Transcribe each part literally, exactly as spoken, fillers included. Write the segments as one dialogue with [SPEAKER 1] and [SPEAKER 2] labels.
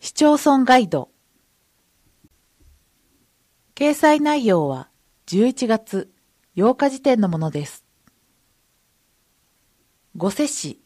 [SPEAKER 1] 市町村ガイド。掲載内容はじゅういちがつようか時点のものです。御所市。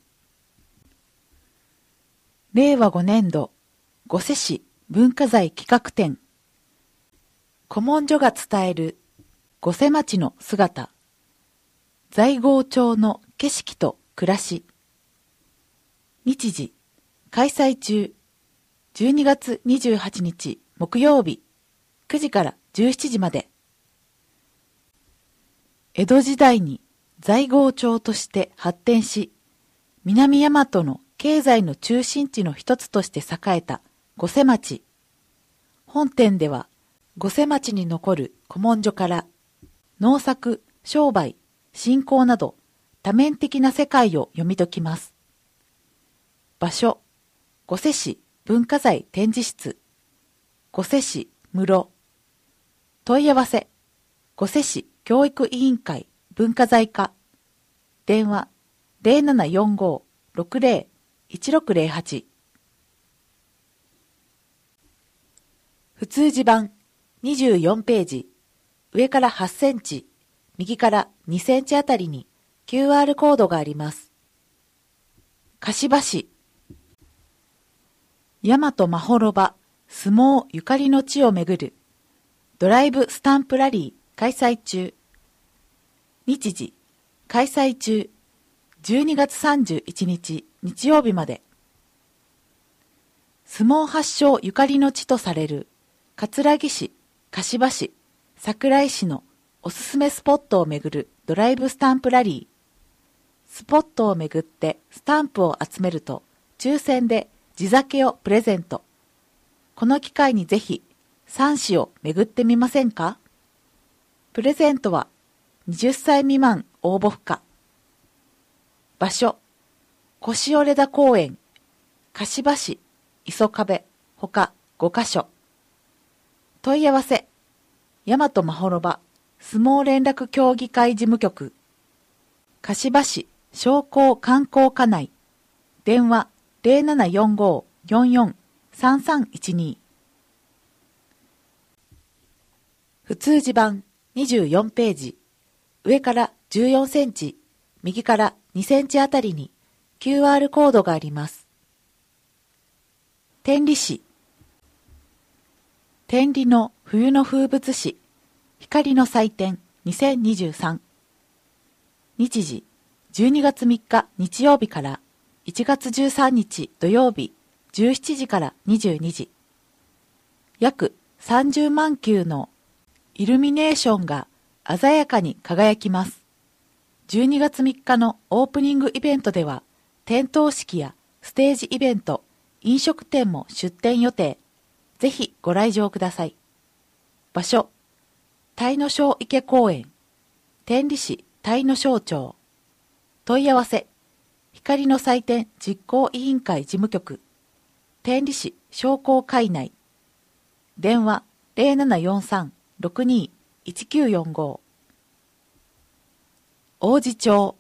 [SPEAKER 1] れいわごねんど御所市文化財企画展。古文書が伝える御所町の姿。在郷町の景色と暮らし。日時、開催中。じゅうにがつにじゅうはちにち木曜日、くじからじゅうしちじまで。江戸時代に在郷町として発展し、南大和の経済の中心地の一つとして栄えた御所町。本展では、御所町に残る古文書から、農作、商売、信仰など多面的な世界を読み解きます。場所、御所市文化財展示室、御所市室。問い合わせ、御所市教育委員会文化財課。電話、ゼロななよんごーろくゼロいちろくゼロはち。普通字版にじゅうよんページ、上からはちセンチ、右からにセンチあたりに キューアール コードがあります。柏市。大和まほろば相撲ゆかりの地をめぐるドライブスタンプラリー開催中。日時、開催中。じゅうにがつさんじゅういちにち日曜日まで。相撲発祥ゆかりの地とされる葛城市、柏市、桜井市のおすすめスポットをめぐるドライブスタンプラリー。スポットをめぐってスタンプを集めると抽選で地酒をプレゼント。この機会にぜひさんしをめぐってみませんか？プレゼントははたち未満応募不可。場所、腰折田公園、柏市、磯壁、ほかごかしょ。問い合わせ、大和まほろば相撲連絡協議会事務局、柏市商工観光課内、電話ゼロななよんごーよんよんさんさんいちに。普通字版にじゅうよんページ、上からじゅうよんセンチ、右からにセンチあたりに キューアール コードがあります。天理市。天理の冬の風物詩、光の祭典にせんにじゅうさん。日時、じゅうにがつみっか日曜日からいちがつじゅうさんにち土曜日じゅうしちじからにじゅうにじ。約さんじゅうまんきゅうのイルミネーションが鮮やかに輝きます。じゅうにがつみっかのオープニングイベントでは、点灯式やステージイベント、飲食店も出店予定。ぜひご来場ください。場所、鯛の庄池公園、天理市鯛の庄町。問い合わせ、光の祭典実行委員会事務局、天理市商工会内。電話ゼロななよんさんろくにいちきゅうよんご。王子町。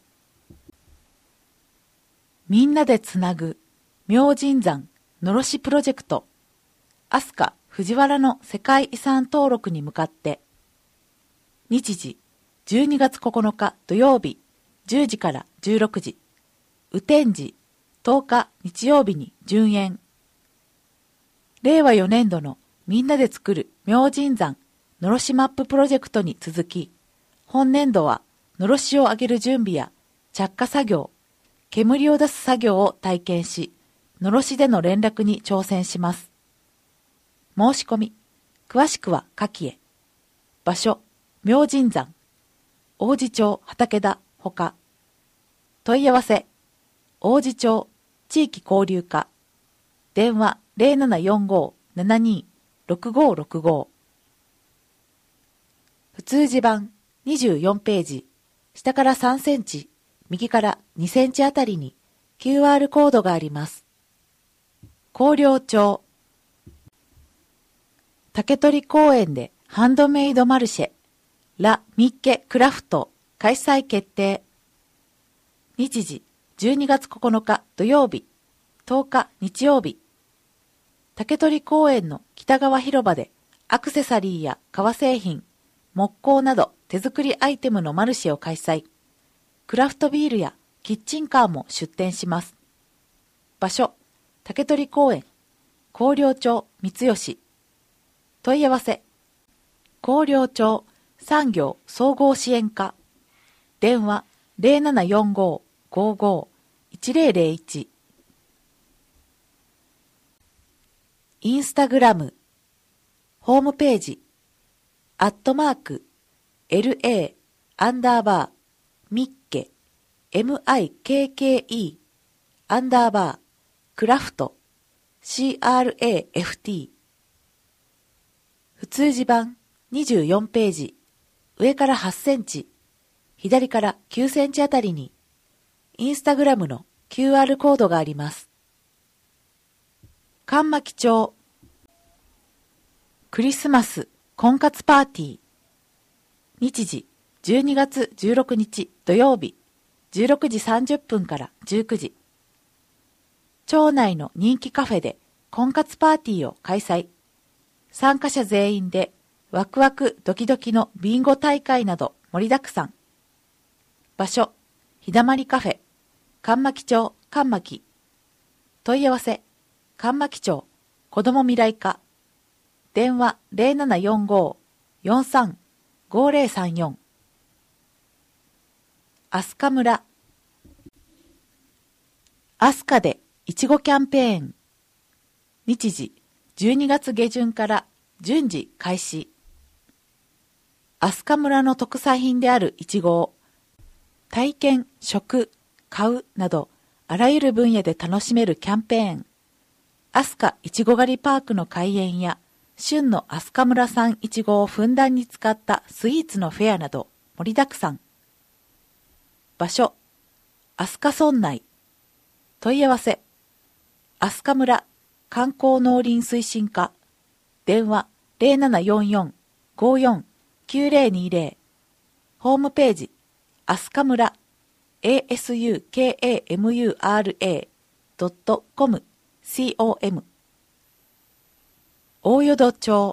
[SPEAKER 1] みんなでつなぐ明神山のろしプロジェクト。飛鳥藤原の世界遺産登録に向かって。日時、じゅうにがつここのか土曜日じゅうじからじゅうろくじ。雨天時、とおか日曜日に順延。れいわよねんどのみんなで作る明神山のろしマッププロジェクトに続き、本年度はのろしを上げる準備や着火作業、煙を出す作業を体験し、のろしでの連絡に挑戦します。申し込み、詳しくは下記へ。場所、明神山、王子町畠田ほか。問い合わせ、王子町地域交流課。電話ゼロななよんごーななにろくごーろくご。普通字版にじゅうよんページ、下からさんセンチ、右からにセンチあたりに キューアール コードがあります。広陵町。竹取公園でハンドメイドマルシェ、ラ・ミッケ・クラフト開催決定。日時、じゅうにがつここのか土曜日、とおか日曜日。 竹取公園の北側広場でアクセサリーや革製品、木工など手作りアイテムのマルシェを開催。クラフトビールやキッチンカーも出店します。場所、竹取公園、広陵町三吉。問い合わせ、広陵町産業総合支援課。電話 ゼロななよんご ごーごー いちゼロゼロいち。インスタグラム、ホームページ、アットマーク、エルエー アンダーバー、ミッケ、エムアイケーケーイー、アンダーバー、クラフト、シーアールエーエフティー。普通字版にじゅうよんページ、上からはちセンチ、左からきゅうセンチあたりに、インスタグラムの キューアール コードがあります。神巻町、クリスマス婚活パーティー。日時じゅうにがつじゅうろくにち土曜日、じゅうろくじさんじゅっぷんからじゅうくじ。町内の人気カフェで婚活パーティーを開催。参加者全員でワクワクドキドキのビンゴ大会など盛りだくさん。場所、ひだまりカフェ、神巻町神巻。問い合わせ、神巻町子ども未来課。電話 ゼロななよんご よんさん ごゼロさんよん。飛鳥村、飛鳥でいちごキャンペーン。日時じゅうにがつげじゅんから順次開始。飛鳥村の特産品であるいちごを体験、食、買うなどあらゆる分野で楽しめるキャンペーン。飛鳥いちご狩りパークの開園や旬の飛鳥村産いちごをふんだんに使ったスイーツのフェアなど盛りだくさん。場所、飛鳥村内。問い合わせ、飛鳥村観光農林推進課。電話 ゼロななよんよん ごーよん きゅうゼロにゼロ。ホームページ、飛鳥村 エーエスユーケーエーエムユーアールエー ドットコム コム。大淀町、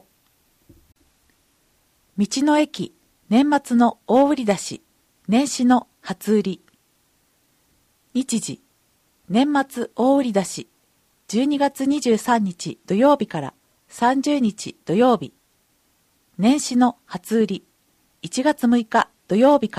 [SPEAKER 1] 道の駅年末の大売り出し、年始の初売り。日時、年末大売り出し、じゅうにがつにじゅうさんにち土曜日からさんじゅうにち土曜日。年始の初売り、いちがつむいか土曜日から。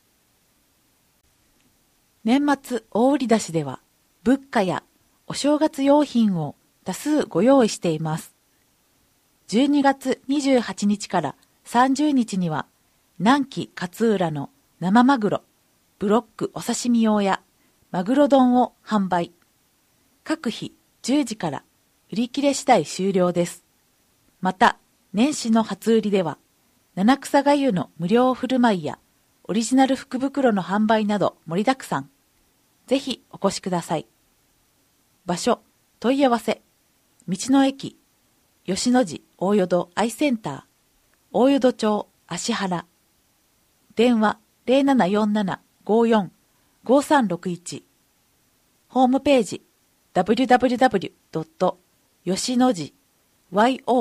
[SPEAKER 1] 年末大売り出しでは、物価やお正月用品を多数ご用意しています。じゅうにがつにじゅうはちにちからさんじゅうにちには、南紀勝浦の生マグロ、ブロックお刺身用やマグロ丼を販売。各日じゅうじから売り切れ次第終了です。また、年始の初売りでは、七草がゆの無料振る舞いやオリジナル福袋の販売など盛りだくさん。ぜひお越しください。場所、問い合わせ、道の駅、吉野寺大淀アイセンター、大淀町芦原。電話 ゼロななよんなな ごーよん ごーさんろくいち。ホームページ ダブリュダブリュダブリュドットよしのじ ヨシ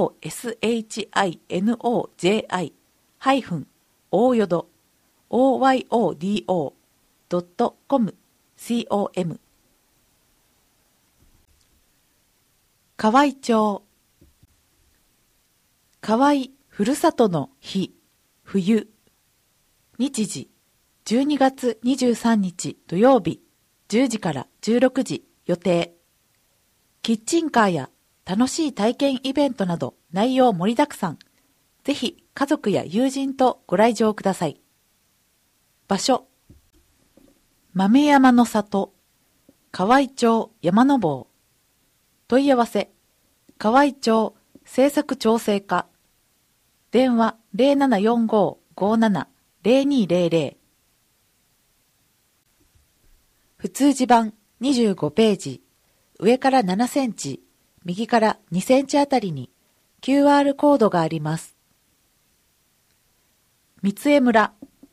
[SPEAKER 1] ノハイフン大淀 オーヨードットコム コム。河合町、河合ふるさとの日、冬。日時、じゅうにがつにじゅうさんにち土曜日、じゅうじからじゅうろくじ予定。キッチンカーや楽しい体験イベントなど内容盛りだくさん。ぜひ家族や友人とご来場ください。場所、豆山の里、河合町山の坊。問い合わせ、河合町政策調整課。電話 ゼロななよんご ごーなな ゼロにゼロゼロ。普通字版にじゅうごページ、上からななセンチ、右からにセンチあたりに キューアール コードがあります。三江村、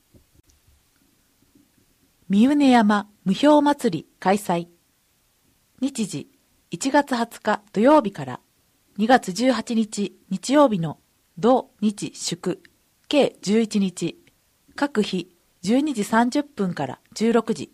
[SPEAKER 1] 三畝山無表祭り開催。日時いちがつはつか土曜日からにがつじゅうはちにち日曜日の土日祝計じゅういちにち、各日じゅうにじさんじゅっぷんからじゅうろくじ。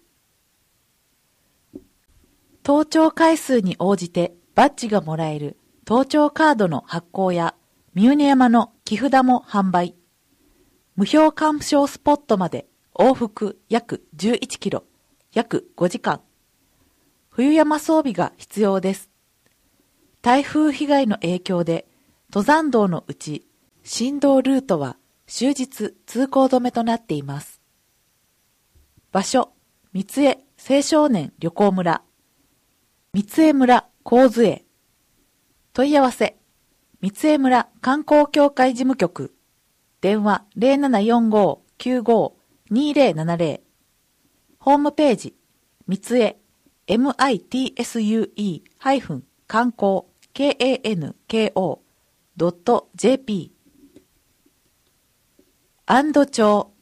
[SPEAKER 1] 登頂回数に応じてバッジがもらえる登頂カードの発行や三畝山の木札も販売。無標鑑賞スポットまで往復約じゅういちキロ、約ごじかん。冬山装備が必要です。台風被害の影響で登山道のうち新道ルートは終日通行止めとなっています。場所、三重青少年旅行村、三重村神津へ。問い合わせ、三重村観光協会事務局、電話 ゼロななよんご きゅうご にゼロななゼロ。ホームページ、三重 ミツ 観光 kanko.jp。 安堵町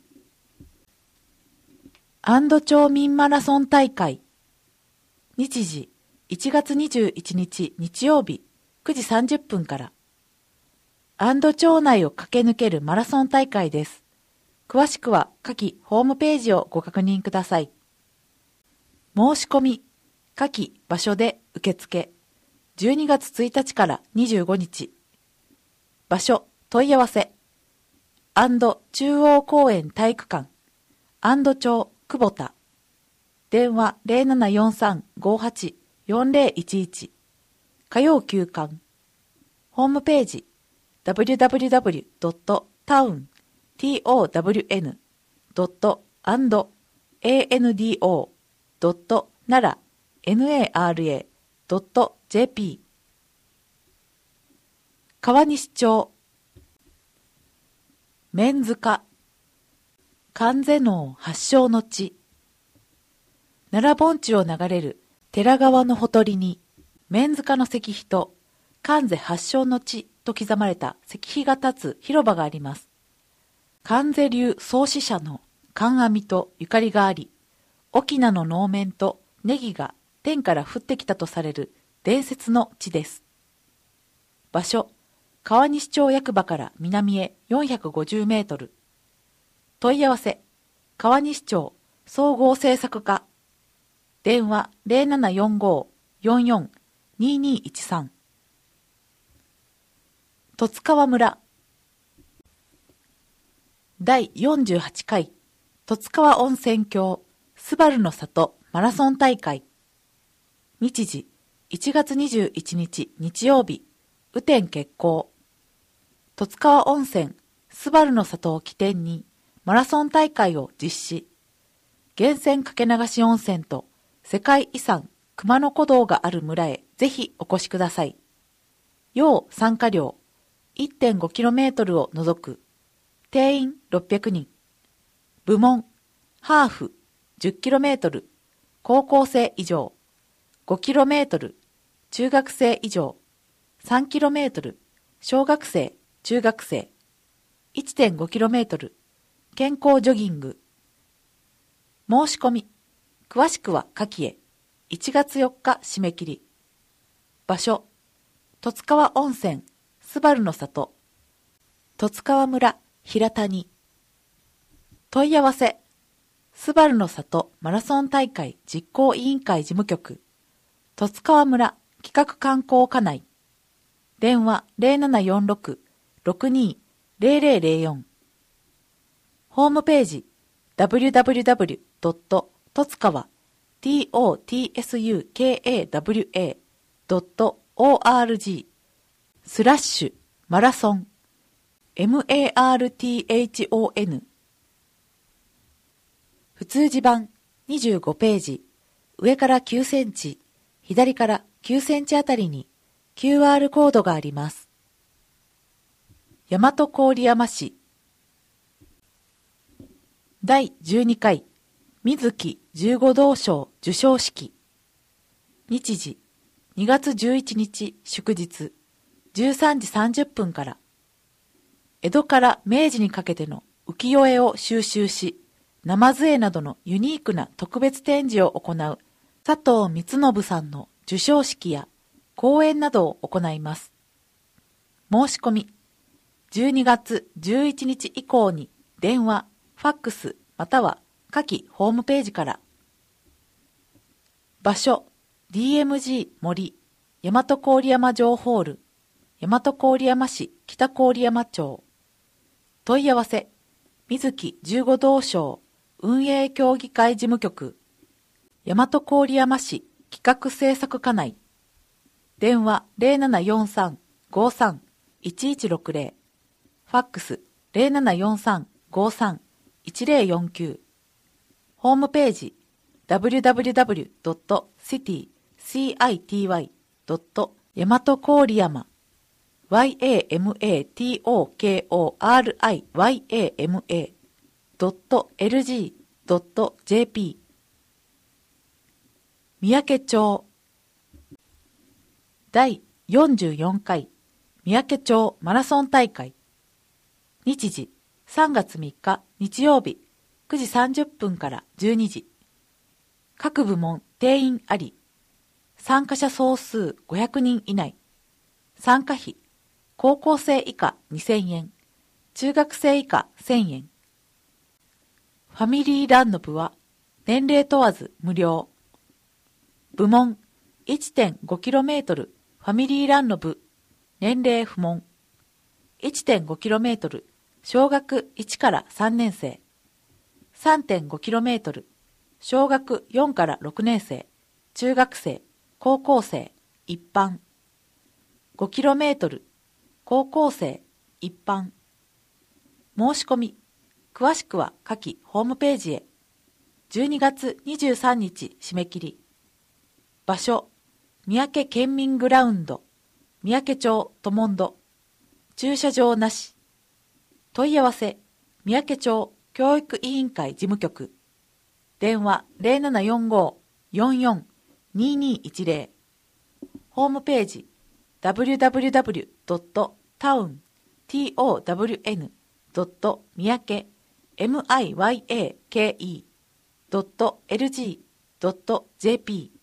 [SPEAKER 1] 安堵町民マラソン大会。日時いちがつにじゅういちにち日曜日くじさんじゅっぷんから。安堵町内を駆け抜けるマラソン大会です。詳しくは下記ホームページをご確認ください。申し込み、下記場所で受付。じゅうにがつついたちからにじゅうごにち。場所、問い合わせ。安堵中央公園体育館。安堵町久保田。電話 ゼロななよんさん ごはち よんゼロいちいち。火曜休館。ホームページ ダブリュダブリュダブリュドットタウン ドットアンド エーエヌディーオー ドットナラ ナラ ドット ジェーピー。 川西町免塚関瀬能発祥の地。奈良盆地を流れる寺川のほとりに免塚の石碑と関瀬発祥の地と刻まれた石碑が立つ広場があります。関瀬流創始者の関阿弥とゆかりがあり、翁の能面とネギが天から降ってきたとされる伝説の地です。場所、川西町役場から南へよんひゃくごじゅうメートル。問い合わせ、川西町総合政策課。電話 ゼロななよんご よんよん ににいちさん。十津川村だいよんじゅうはちかい十津川温泉郷すばるの里マラソン大会。日時いちがつにじゅういちにち日曜日雨天決行。十津川温泉すばるの里を起点にマラソン大会を実施。源泉かけ流し温泉と世界遺産熊野古道がある村へぜひお越しください。要参加料 いってんごキロメートル を除く。定員ろっぴゃくにん。部門、ハーフ じゅっキロメートル、高校生以上、ごキロメートル、中学生以上、さんキロメートル、小学生、中学生、いってんごキロメートル、健康ジョギング。申し込み、詳しくは下記へ。いちがつよっか締め切り。場所、十津川温泉すばるの里、十津川村平谷。問い合わせ、すばるの里マラソン大会実行委員会事務局、十津川村企画観光課内。電話 ゼロななよんろく ろくに ゼロゼロゼロよん。ホームページ ダブリュダブリュダブリュドットとつかわ トツカワ ドットオーアールジー スラッシュマラソン マラソン。普通字版にじゅうごページ、上からきゅうセンチ、左からきゅうセンチあたりに キューアール コードがあります。大和郡山市だいじゅうにかい水木じゅうごどう賞授賞式。日時にがつじゅういちにち祝日じゅうさんじさんじゅっぷんから。江戸から明治にかけての浮世絵を収集し、生杖などのユニークな特別展示を行う佐藤光信さんの授賞式や講演などを行います。 申し込み、じゅうにがつじゅういちにち以降に電話、ファックスまたは下記ホームページから。場所、ディーエムジー 森、大和郡山城ホール、大和郡山市北郡山町。問い合わせ、水木じゅうご道省運営協議会事務局、大和郡山市企画制作課内。電話 ゼロななよんさん ごさん いちいちろくゼロ、ファックス ゼロななよんさん ごさん いちゼロよんきゅう。ホームページ ダブリューダブリューダブリュードットシティドット大和郡山 ワイエーエムエーティーオーケーオーアールアイワイエーエムエードットエルジードットジェーピー。 三宅町第よんじゅうよんかい三宅町マラソン大会。日時さんがつみっか日曜日くじさんじゅっぷんからじゅうにじ。各部門定員あり。参加者総数ごひゃくにん以内。参加費、高校生以下にせんえん、中学生以下せんえん。ファミリーランの部は年齢問わず無料。部門 いってんごキロメートル ファミリーランの部、年齢不問。いってんごキロメートル 小学いちからさんねん生。さんてんごキロメートル 小学よんからろくねん生、中学生、高校生、一般。ごキロメートル 高校生、一般。申し込み、詳しくは下記ホームページへ。じゅうにがつにじゅうさんにち締め切り。場所、三宅県民グラウンド、三宅町トモンド。駐車場なし。問い合わせ、三宅町教育委員会事務局。電話 ゼロななよんご よんよん ににいちゼロ。ホームページ ダブリューダブリューダブリュードットタウン ドット三宅 ミヤケ ドットエルジー ドットジェーピー